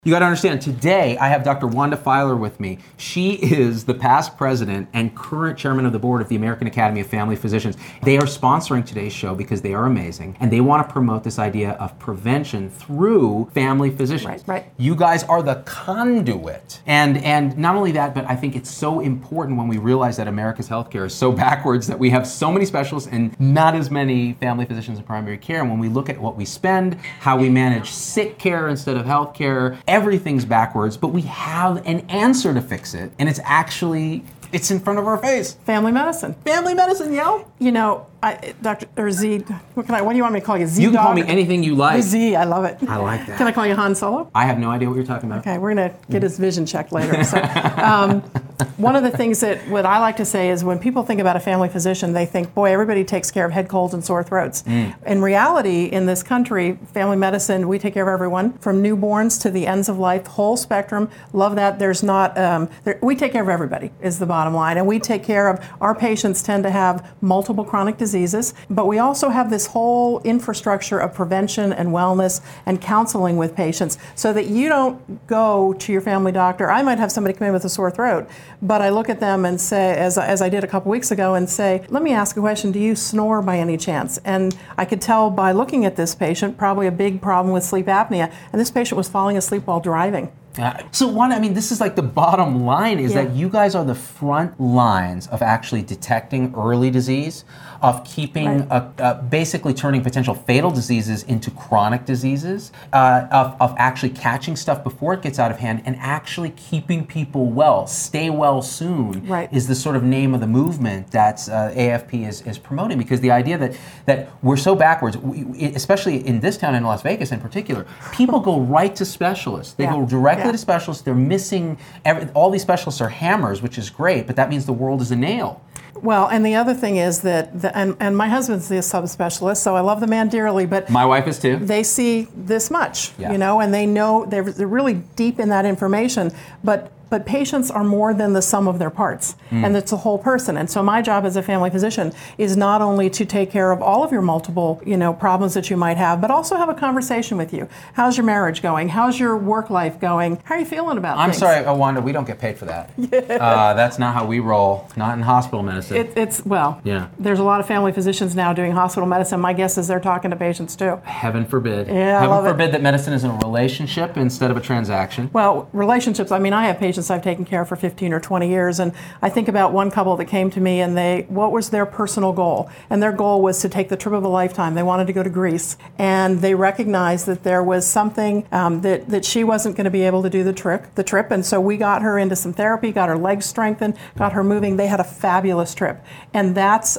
You got to understand, today I have Dr. Wanda Filer with me. She is the past president and current chairman of the board of the American Academy of Family Physicians. They are sponsoring today's show because they are amazing, and they want to promote this idea of prevention through family physicians. Right. You guys are the conduit. And not only that, but I think it's so important when we realize that America's healthcare is so backwards that we have so many specialists and not as many family physicians in primary care. And when we look at what we spend, how we manage sick care instead of health care, everything's backwards, but we have an answer to fix it, and it's in front of our face. Family medicine. Family medicine, yo. You know, Dr. or Z, what do you want me to call you? Z You can dog? call me anything you like. Z, I love it. I like that. Can I call you Han Solo? I have no idea what you're talking about. Okay, we're going to get his vision checked later. So, one of the things that what I like to say is when people think about a family physician, they think, boy, everybody takes care of head colds and sore throats. In reality, in this country, family medicine, we take care of everyone from newborns to the ends of life, whole spectrum. Love that. There's not, we take care of everybody is the bottom line. And we take care of, our patients tend to have multiple chronic diseases, but we also have this whole infrastructure of prevention and wellness and counseling with patients so that you don't go to your family doctor. I might have somebody come in with a sore throat, but I look at them and say, as I did a couple weeks ago, and say, let me ask a question, do you snore by any chance? And I could tell by looking at this patient, probably a big problem with sleep apnea, and this patient was falling asleep while driving. So Wanda, I mean, this is like the bottom line is that you guys are the front lines of actually detecting early disease, of keeping, basically turning potential fatal diseases into chronic diseases, of actually catching stuff before it gets out of hand and actually keeping people well. Stay well soon is the sort of name of the movement that AFP is promoting, because the idea that we're so backwards, especially in this town in Las Vegas in particular, people go right to specialists. They go directly to specialists. They're missing, all these specialists are hammers, which is great, but that means the world is a nail. Well, and the other thing is that, and my husband's the subspecialist, so I love the man dearly, but my wife is too. They see this much, you know, and they know they're really deep in that information, but patients are more than the sum of their parts, and it's a whole person. And so my job as a family physician is not only to take care of all of your multiple, problems that you might have, but also have a conversation with you. How's your marriage going? How's your work life going? How are you feeling about things? I'm sorry, Wanda, we don't get paid for that. That's not how we roll, not in hospital medicine. There's a lot of family physicians now doing hospital medicine. My guess is they're talking to patients too. Heaven forbid. Yeah, Heaven forbid that medicine is a relationship instead of a transaction. Well, relationships, I mean, I have patients I've taken care of for 15 or 20 years, and I think about one couple that came to me and what was their personal goal? And their goal was to take the trip of a lifetime. They wanted to go to Greece, and they recognized that there was something that she wasn't going to be able to do the trip, and so we got her into some therapy, got her legs strengthened, got her moving. They had a fabulous trip, and that's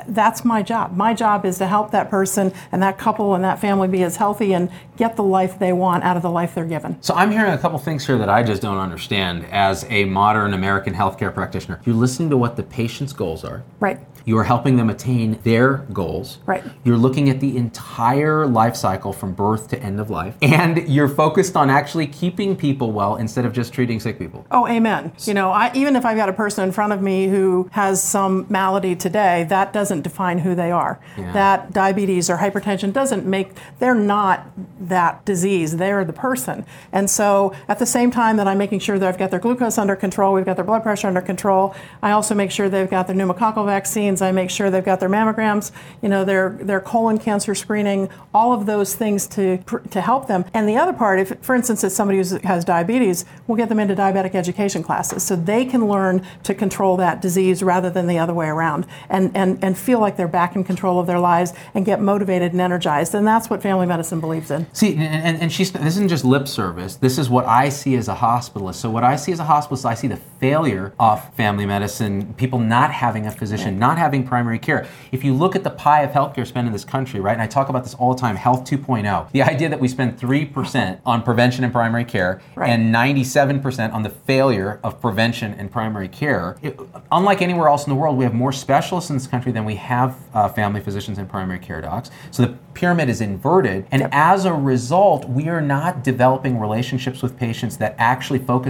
my job. My job is to help that person and that couple and that family be as healthy and get the life they want out of the life they're given. So I'm hearing a couple things here that I just don't understand as a modern American healthcare practitioner. You're listening to what the patient's goals are. Right. You are helping them attain their goals. Right. You're looking at the entire life cycle from birth to end of life. And you're focused on actually keeping people well instead of just treating sick people. Oh, amen. Even if I've got a person in front of me who has some malady today, that doesn't define who they are. Yeah. That diabetes or hypertension they're not that disease. They're the person. And so at the same time that I'm making sure that I've got their glucose under control, we've got their blood pressure under control, I also make sure they've got their pneumococcal vaccines, I make sure they've got their mammograms, their colon cancer screening, all of those things to help them. And the other part, if, for instance, it's somebody who has diabetes, we'll get them into diabetic education classes so they can learn to control that disease rather than the other way around, and feel like they're back in control of their lives and get motivated and energized. And that's what family medicine believes in. See, and this isn't just lip service. This is what I see as a hospitalist. So what I see as a hospitalist, I see the failure of family medicine, people not having a physician, not having primary care. If you look at the pie of healthcare spent in this country, right, and I talk about this all the time, Health 2.0, the idea that we spend 3% on prevention and primary care and 97% on the failure of prevention and primary care. Unlike anywhere else in the world, we have more specialists in this country than we have family physicians and primary care docs. So the pyramid is inverted, and as a result, we are not developing relationships with patients that actually focus on their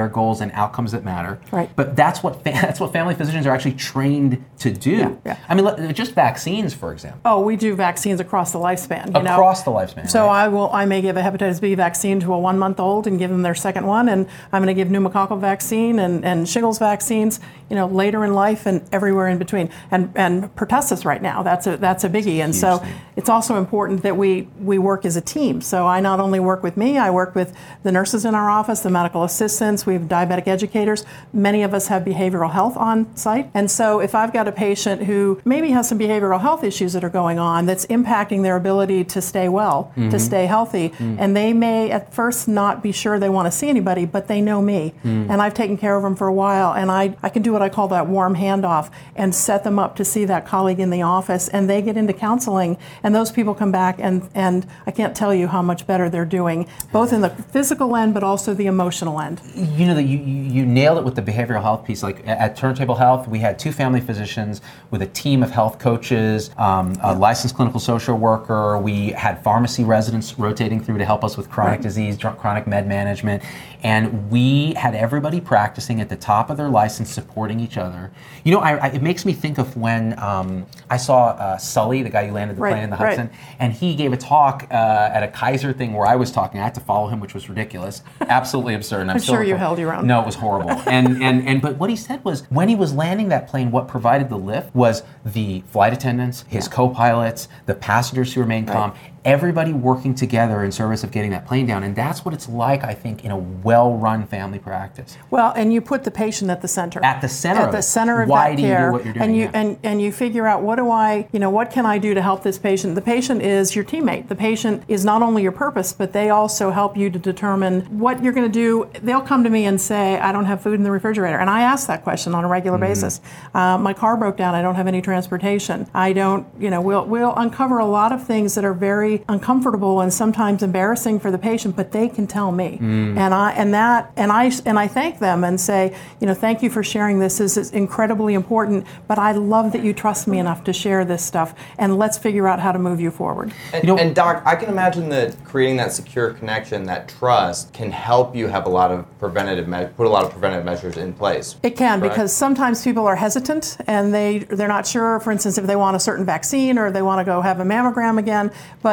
care goals and outcomes that matter. Right. But that's what family physicians are actually trained to do. Yeah. I mean, just vaccines, for example. Oh, we do vaccines across the lifespan. Across the lifespan. So right? I may give a hepatitis B vaccine to a 1-month-old and give them their second one, and I'm going to give pneumococcal vaccine and shingles vaccines, later in life and everywhere in between. And pertussis right now, that's a biggie. And so it's also important that we work as a team. So I not only work with me, I work with the nurses in our office, the medical assistants, we have diabetic educators. Many of us have behavioral health on site. And so if I've got a patient who maybe has some behavioral health issues that are going on that's impacting their ability to stay well, to stay healthy, and they may at first not be sure they want to see anybody, but they know me. And I've taken care of them for a while, and I can do what I call that warm handoff and set them up to see that colleague in the office, and they get into counseling, and those people come back, and I can't tell you how much better they're doing, both in the physical end but also the emotional end. You nailed it with the behavioral health piece. Like at Turntable Health, we had 2 family physicians with a team of health coaches, a licensed clinical social worker. We had pharmacy residents rotating through to help us with chronic disease, chronic med management, and we had everybody practicing at the top of their license, supporting each other. It makes me think of when I saw Sully, the guy who landed the plane in the Hudson, and he gave a talk at a Kaiser thing where I was talking. I had to follow him, which was ridiculous, absolutely absurd. And I'm sure you held your own. No, it was horrible. But what he said was, when he was landing that plane, what provided the lift was the flight attendants, his co-pilots, the passengers who remained calm, everybody working together in service of getting that plane down. And that's what it's like, I think, in a well-run family practice. Well, and you put the patient at the center. At the center of that Why do care. You do what you're doing? And you figure out, what can I do to help this patient? The patient is your teammate. The patient is not only your purpose, but they also help you to determine what you're going to do. They'll come to me and say, I don't have food in the refrigerator. And I ask that question on a regular basis. My car broke down. I don't have any transportation. I don't, we'll uncover a lot of things that are very uncomfortable and sometimes embarrassing for the patient, but they can tell me. And I thank them and say, thank you for sharing this. This is incredibly important, but I love that you trust me enough to share this stuff, and let's figure out how to move you forward. And Doc, I can imagine that creating that secure connection, that trust, can help you have put a lot of preventative measures in place. It can, correct? because sometimes people are hesitant and they're not sure, for instance, if they want a certain vaccine or if they want to go have a mammogram again.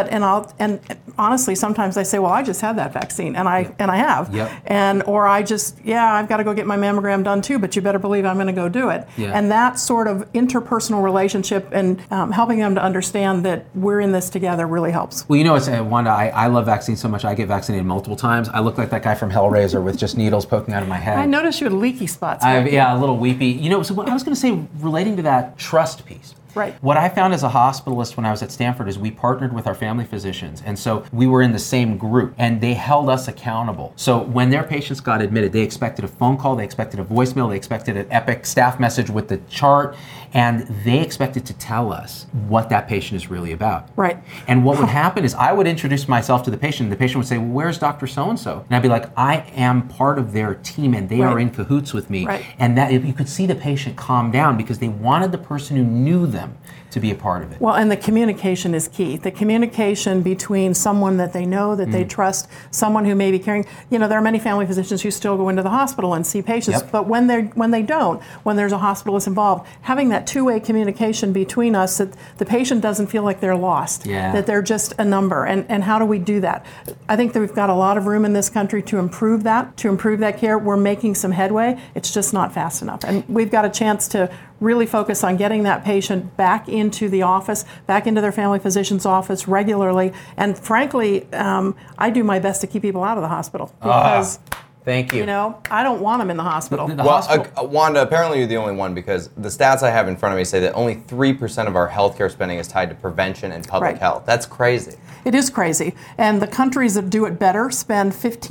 And honestly, sometimes they say, well, I just had that vaccine, and I have. Yep. Or I've got to go get my mammogram done too, but you better believe I'm going to go do it. Yeah. And that sort of interpersonal relationship and helping them to understand that we're in this together really helps. Well, Wanda, I love vaccines so much. I get vaccinated multiple times. I look like that guy from Hellraiser with just needles poking out of my head. I noticed you had leaky spots. A little weepy. So what I was going to say, relating to that trust piece. Right. What I found as a hospitalist when I was at Stanford is we partnered with our family physicians, and so we were in the same group, and they held us accountable. So when their patients got admitted, they expected a phone call, they expected a voicemail, they expected an epic staff message with the chart, and they expected to tell us what that patient is really about. Right. And what would happen is I would introduce myself to the patient, and the patient would say, well, where's Dr. So-and-so? And I'd be like, I am part of their team, and they are in cahoots with me. Right. And that you could see the patient calm down because they wanted the person who knew them to be a part of it. Well, and the communication is key. The communication between someone that they know, that they trust, someone who may be caring. There are many family physicians who still go into the hospital and see patients, but when they don't, when there's a hospitalist involved, having that two-way communication between us, that the patient doesn't feel like they're lost, that they're just a number. And how do we do that? I think that we've got a lot of room in this country to improve that care. We're making some headway. It's just not fast enough. And we've got a chance to really focus on getting that patient back into the office, back into their family physician's office regularly. And frankly, I do my best to keep people out of the hospital because thank you. I don't want them in the hospital. Wanda, apparently you're the only one, because the stats I have in front of me say that only 3% of our healthcare spending is tied to prevention and public health. That's crazy. It is crazy. And the countries that do it better spend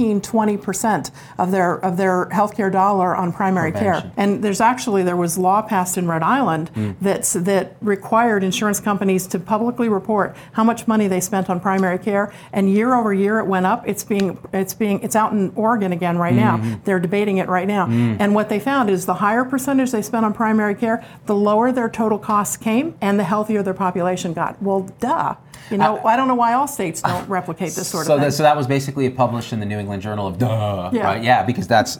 15-20% of their healthcare dollar on primary care. And there was law passed in Rhode Island that required insurance companies to publicly report how much money they spent on primary care. And year over year it went up. It's out in Oregon again right now. They're debating it right now. And what they found is the higher percentage they spent on primary care, the lower their total costs came and the healthier their population got. Well, duh. You know, I don't know why all states don't replicate this sort of thing. So that was basically published in the New England Journal of right? Yeah, because this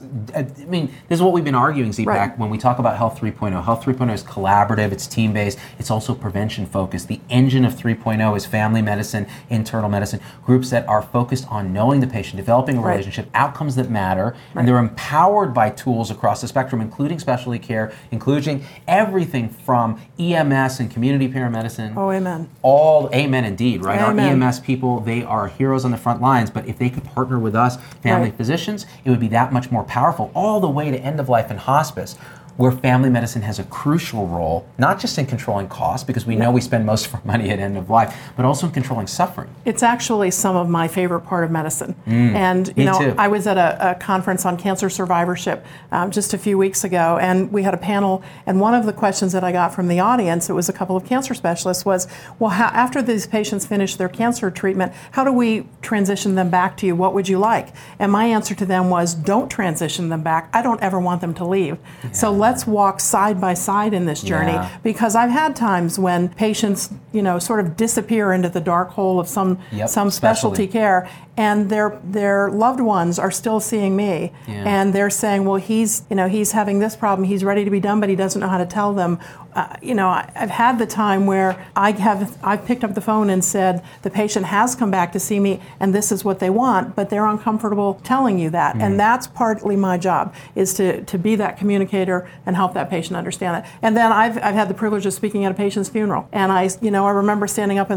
is what we've been arguing, Z-Pack, Right. when we talk about Health 3.0. Health 3.0 is collaborative, it's team-based, it's also prevention-focused. The engine of 3.0 is family medicine, internal medicine, groups that are focused on knowing the patient, developing a relationship, outcomes that matter, and they're empowered by tools across the spectrum, including specialty care, including everything from EMS and community paramedicine. Oh, amen. All amen indeed, right? Amen. Our EMS people, they are heroes on the front lines, but if they could partner with us, family physicians, it would be that much more powerful, all the way to end of life and hospice, where family medicine has a crucial role, not just in controlling costs, because we know we spend most of our money at end of life, but also in controlling suffering. It's actually some of my favorite part of medicine. And, you know, too. I was at a conference on cancer survivorship just a few weeks ago, and we had a panel, and one of the questions that I got from the audience, it was a couple of cancer specialists, was, well, after these patients finish their cancer treatment, how do we transition them back to you? What would you like? And my answer to them was, don't transition them back. I don't ever want them to leave. So let's walk side by side in this journey, because I've had times when patients, you know, sort of disappear into the dark hole of some specialty care, and their loved ones are still seeing me, and they're saying, well, he's having this problem, he's ready to be done, but he doesn't know how to tell them. You know, I've had the time where I've picked up the phone and said, the patient has come back to see me and this is what they want, but they're uncomfortable telling you that. And that's partly my job, is to be that communicator and help that patient understand it. And then I've had the privilege of speaking at a patient's funeral. And I remember standing up in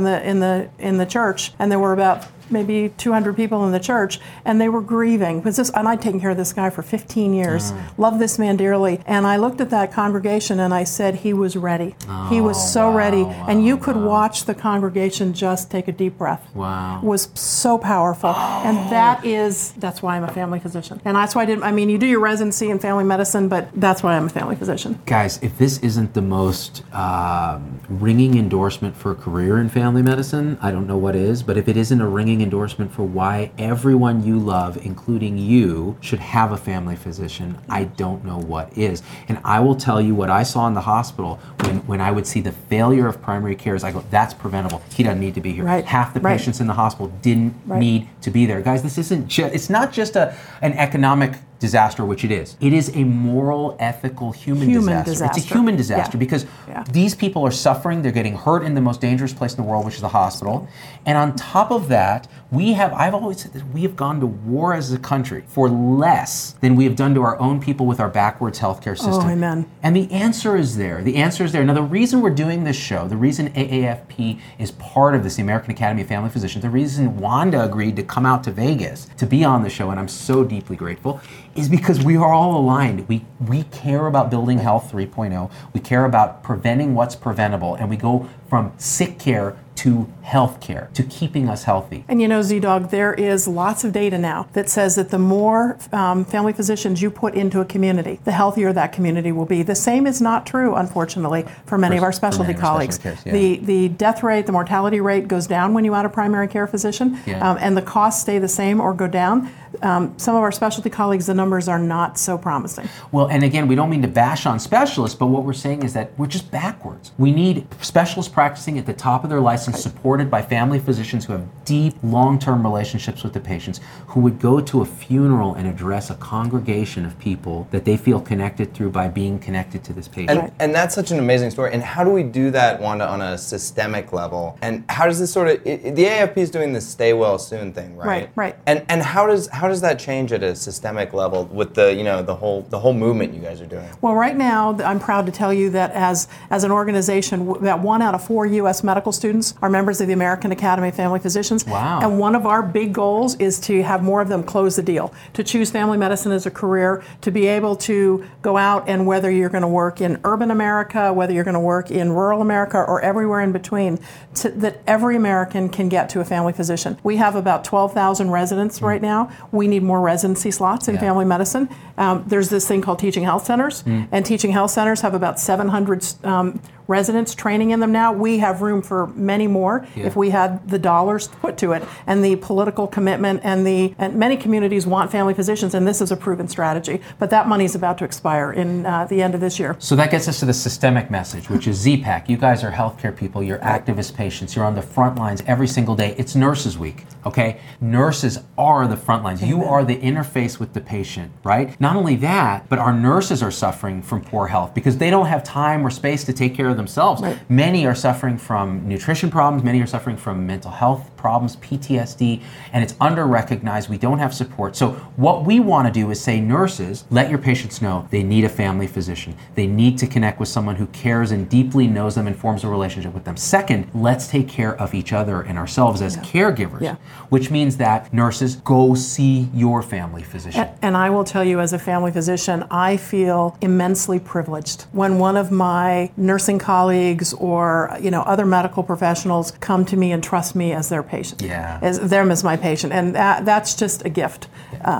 the church, and there were about maybe 200 people in the church, and they were grieving. And I'd taken care of this guy for 15 years, loved this man dearly. And I looked at that congregation and I said, he was ready. He was so ready. And you could watch the congregation just take a deep breath. Wow. It was so powerful. And that's why I'm a family physician. And that's why you do your residency in family medicine, but that's why I'm a family physician. Guys, if this isn't the most ringing endorsement for a career in family medicine, I don't know what is, but if it isn't a ringing endorsement for why everyone you love, including you, should have a family physician, I don't know what is. And I will tell you what I saw in the hospital when I would see the failure of primary care is I go, that's preventable. He doesn't need to be here. Right. Half the patients in the hospital didn't need to be there. Guys, this isn't just, it's not just an economic disaster, which it is. It is a moral, ethical, human disaster. It's a human disaster because these people are suffering. They're getting hurt in the most dangerous place in the world, which is the hospital. And on top of that, I've always said that we have gone to war as a country for less than we have done to our own people with our backwards healthcare system. Oh, amen. And the answer is there. The answer is there. Now, the reason we're doing this show, the reason AAFP is part of this, the American Academy of Family Physicians, the reason Wanda agreed to come out to Vegas to be on the show, and I'm so deeply grateful, is because we are all aligned. We care about building Health 3.0. We care about preventing what's preventable, and we go from sick care to health care, to keeping us healthy. And you know, Z-Dog, there is lots of data now that says that the more family physicians you put into a community, the healthier that community will be. The same is not true, unfortunately, for many of our specialty colleagues. The death rate, the mortality rate goes down when you add a primary care physician, and the costs stay the same or go down. Some of our specialty colleagues, the numbers are not so promising. Well, and again, we don't mean to bash on specialists, but what we're saying is that we're just backwards. We need specialists practicing at the top of their license, supported by family physicians who have deep, long-term relationships with the patients, who would go to a funeral and address a congregation of people that they feel connected through by being connected to this patient. And that's such an amazing story. And how do we do that, Wanda, on a systemic level? And how does this sort of, the AAFP is doing this stay well soon thing, right? Right. And how does that change at a systemic level with the whole movement you guys are doing? Well, right now, I'm proud to tell you that as an organization, about 1 out of 4 U.S. medical students are members of the American Academy of Family Physicians. Wow. And one of our big goals is to have more of them close the deal, to choose family medicine as a career, to be able to go out, and whether you're going to work in urban America, whether you're going to work in rural America, or everywhere in between, that every American can get to a family physician. We have about 12,000 residents right now. We need more residency slots in family medicine. There's this thing called teaching health centers, and teaching health centers have about 700 residents training in them now. We have room for many more if we had the dollars put to it and the political commitment, and many communities want family physicians, and this is a proven strategy. But that money is about to expire in the end of this year. So that gets us to the systemic message, which is Z-Pak. You guys are healthcare people. You're activist patients. You're on the front lines every single day. It's Nurses Week, okay? Nurses are the front lines. You are the interface with the patient, right? Not only that, but our nurses are suffering from poor health because they don't have time or space to take care of themselves. Right. Many are suffering from nutrition problems. Many are suffering from mental health problems, PTSD, and it's under-recognized. We don't have support. So what we want to do is say, nurses, let your patients know they need a family physician. They need to connect with someone who cares and deeply knows them and forms a relationship with them. Second, let's take care of each other and ourselves as caregivers, which means that nurses, go see your family physician. And I will tell you, as a family physician, I feel immensely privileged when one of my nursing colleagues or other medical professionals come to me and trust me as their patient, as my patient, and that's just a gift,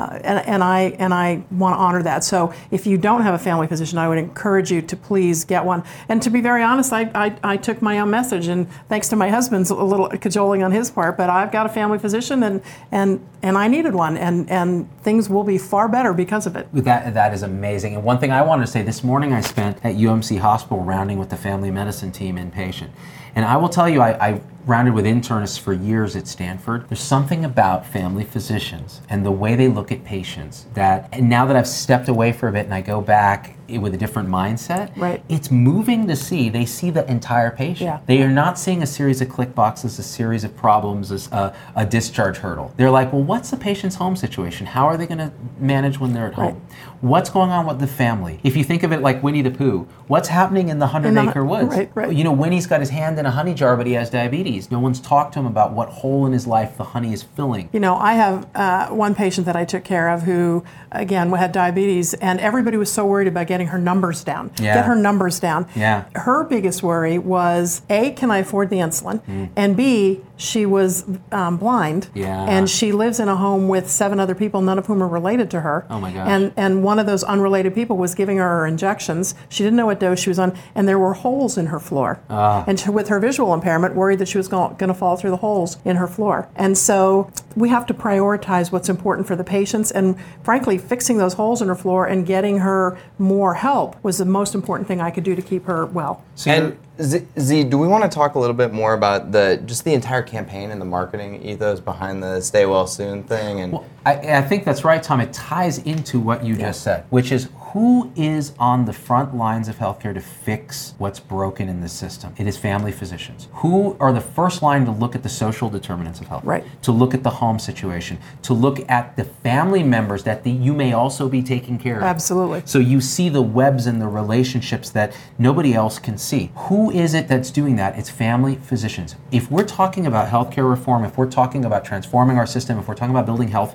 and I want to honor that. So if you don't have a family physician, I would encourage you to please get one. And to be very honest, I took my own message, and thanks to my husband's a little cajoling on his part, but I've got a family physician, and I needed one, and things will be far better because of it. That is amazing. And one thing I wanted to say, this morning I spent at UMC Hospital rounding with the family medicine team inpatient. And I will tell you, I rounded with internists for years at Stanford. There's something about family physicians and the way they look at patients that, and now that I've stepped away for a bit and I go back with a different mindset, it's moving to see, they see the entire patient. They are not seeing a series of click boxes, a series of problems, a discharge hurdle. They're like, well, what's the patient's home situation? How are they going to manage when they're at home? What's going on with the family? If you think of it like Winnie the Pooh, what's happening in the 100-acre woods? Winnie's got his hand in a honey jar, but he has diabetes. No one's talked to him about what hole in his life the honey is filling. I have one patient that I took care of who, again, had diabetes, and everybody was so worried about getting her numbers down. Get her numbers down. Her biggest worry was, A, can I afford the insulin? And B, she was blind, and she lives in a home with 7 other people, none of whom are related to her. Oh my gosh. And one of those unrelated people was giving her injections. She didn't know what dose she was on, and there were holes in her floor. And with her visual impairment, worried that she was going to fall through the holes in her floor. And so we have to prioritize what's important for the patients, and frankly, fixing those holes in her floor and getting her more help was the most important thing I could do to keep her well. And Z, do we want to talk a little bit more about the entire campaign and the marketing ethos behind the Stay Well Soon thing? And I think that's right, Tom. It ties into what you just said, which is, who is on the front lines of healthcare to fix what's broken in the system? It is family physicians. Who are the first line to look at the social determinants of health? To look at the home situation, to look at the family members that you may also be taking care of. Absolutely. So you see the webs and the relationships that nobody else can see. Who is it that's doing that? It's family physicians. If we're talking about healthcare reform, if we're talking about transforming our system, if we're talking about building health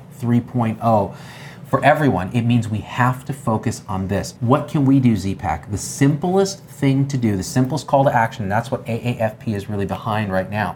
3.0, for everyone, it means we have to focus on this. What can we do, Z-Pak? The simplest thing to do, the simplest call to action, and that's what AAFP is really behind right now,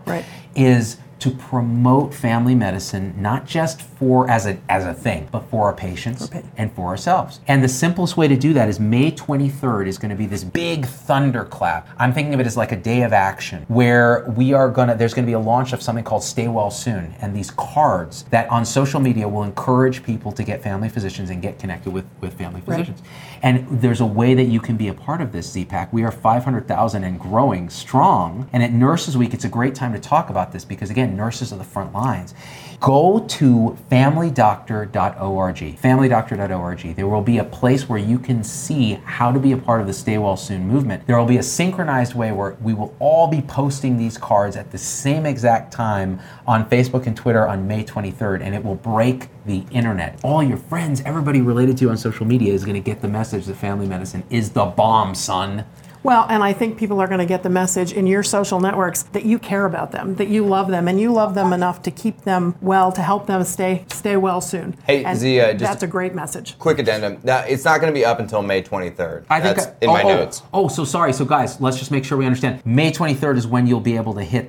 is to promote family medicine, not just as a thing, but for our patients and for ourselves. And the simplest way to do that is May 23rd is going to be this big thunderclap. I'm thinking of it as like a day of action where there's going to be a launch of something called Stay Well Soon, and these cards that on social media will encourage people to get family physicians and get connected with family physicians. And there's a way that you can be a part of this, Z-Pak. We are 500,000 and growing strong. And at Nurses Week, it's a great time to talk about this because, again, nurses are the front lines. Go to familydoctor.org. Familydoctor.org. There will be a place where you can see how to be a part of the Stay Well Soon movement. There will be a synchronized way where we will all be posting these cards at the same exact time on Facebook and Twitter on May 23rd, and it will break the internet. All your friends, everybody related to you on social media is going to get the message that family medicine is the bomb, son. Well, and I think people are going to get the message in your social networks that you care about them, that you love them, and you love them enough to keep them well, to help them stay well soon. Hey, and Zia, that's a great message. Quick addendum. Now, it's not going to be up until May 23rd. That's in my notes. So sorry. So guys, let's just make sure we understand. May 23rd is when you'll be able to hit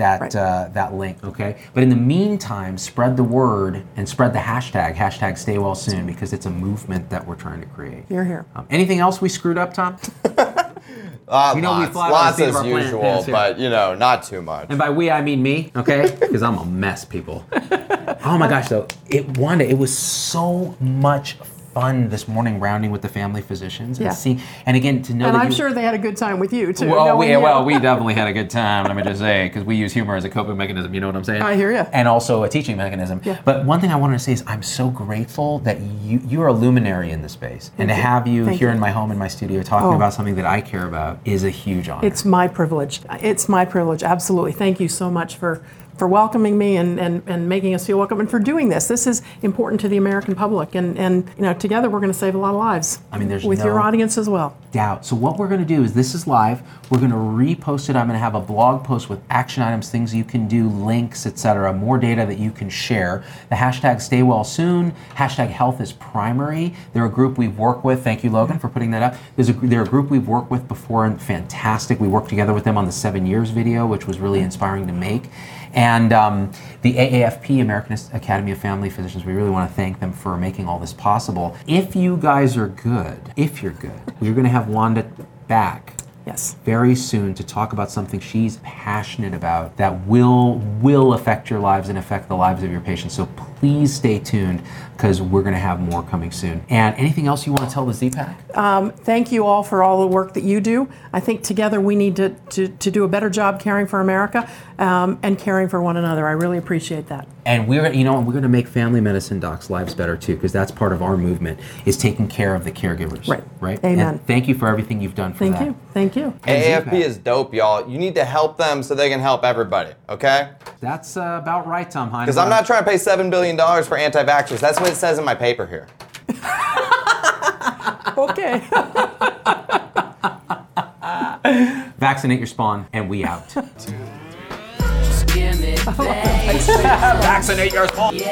that link, okay? But in the meantime, spread the word and spread the hashtag Stay Well Soon, because it's a movement that we're trying to create. You're here. Anything else we screwed up, Tom? You know, we Lots, fly by the lots seat of as our pants usual, here. but not too much. And by we, I mean me, okay? Because I'm a mess, people. Oh my gosh, though, Wanda, it was so much fun this morning rounding with the family physicians and seeing, and again, to know And that I'm sure they had a good time with you, too. Well, knowing you. we definitely had a good time, let me just say, because we use humor as a coping mechanism, you know what I'm saying? I hear you. And also a teaching mechanism. Yeah. But one thing I wanted to say is I'm so grateful that you're a luminary in this space. And to have you Thank here you. in my home, in my studio, talking about something that I care about is a huge honor. It's my privilege. It's my privilege, absolutely. Thank you so much for welcoming me and making us feel welcome and for doing this. This is important to the American public, and together we're going to save a lot of lives. I mean, there's with no your audience as well. Doubt. So what we're going to do is, this is live. We're going to repost it. I'm going to have a blog post with action items, things you can do, links, etc., more data that you can share. The hashtag Stay Well Soon, hashtag Health is Primary. They're a group we've worked with. Thank you, Logan, for putting that up. They're a group we've worked with before, and fantastic. We worked together with them on the 7 Years video, which was really inspiring to make. And the AAFP, American Academy of Family Physicians, we really want to thank them for making all this possible. If you guys are good, we're going to have Wanda back Yes. very soon to talk about something she's passionate about that will affect your lives and affect the lives of your patients. So please stay tuned, because we're going to have more coming soon. And anything else you want to tell the Z-Pack? Thank you all for all the work that you do. I think together we need to do a better job caring for America and caring for one another. I really appreciate that. And we're going to make family medicine docs' lives better too, because that's part of our movement, is taking care of the caregivers. Right. Amen. And thank you for everything you've done for that. Thank you. AAFP is dope, y'all. You need to help them so they can help everybody, okay? That's about right, Tom Heinemann. Because I'm not trying to pay $7 billion for anti-vaxxers. That's what it says in my paper here. Okay. Vaccinate your spawn, and we out. Vaccinate your spawn.